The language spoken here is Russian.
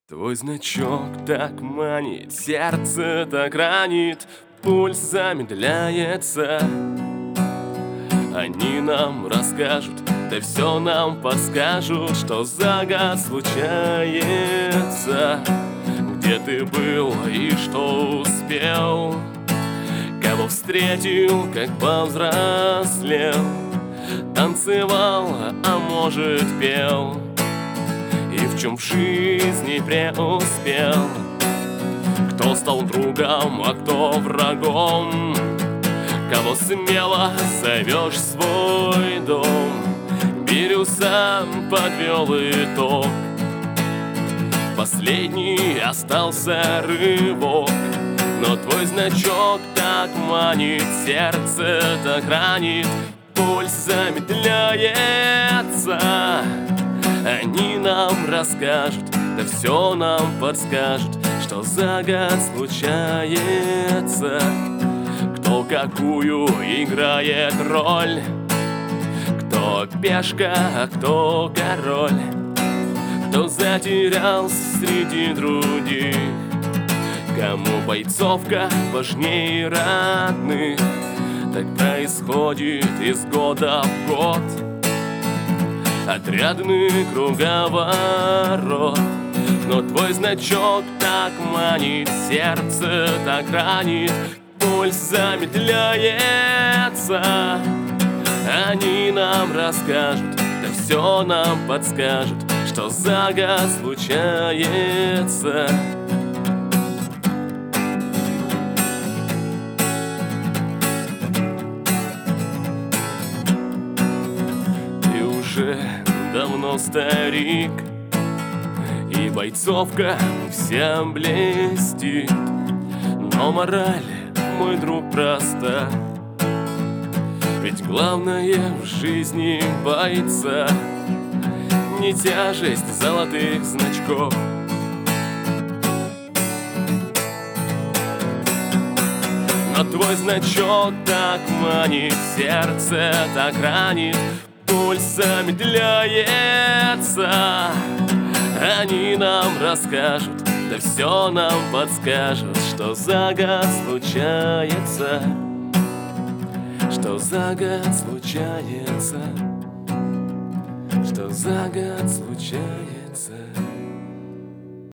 Твой значок так манит, сердце так ранит, пульс замедляется. Они нам расскажут, да все нам подскажут, что за год случается. Где ты был и что успел, кого встретил, как повзрослел, танцевал, а может пел, и в чем в жизни преуспел. Кто стал другом, а кто врагом, кого смело зовешь в свой дом. Бирюса подвел итог, последний остался рывок. Но твой значок так манит, сердце так ранит, пульс замедляется. Они нам расскажут, да все нам подскажут, что за год случается. Кто какую играет роль, кто пешка, а кто король, кто затерялся среди других, кому бойцовка важнее родных. Так происходит из года в год отрядный круговорот. Но твой значок так манит, сердце так ранит, пульс замедляется. Они нам расскажут, да все нам подскажут, что за год случается. Ты уже давно старик, и бойцовка всем блестит, но мораль, мой друг, проста. Ведь главное в жизни бойца не тяжесть золотых значков, но твой значок так манит, сердце так ранит, пульс замедляется. Они нам расскажут, да все нам подскажут, что за год случается, что за год случается, что за год случается.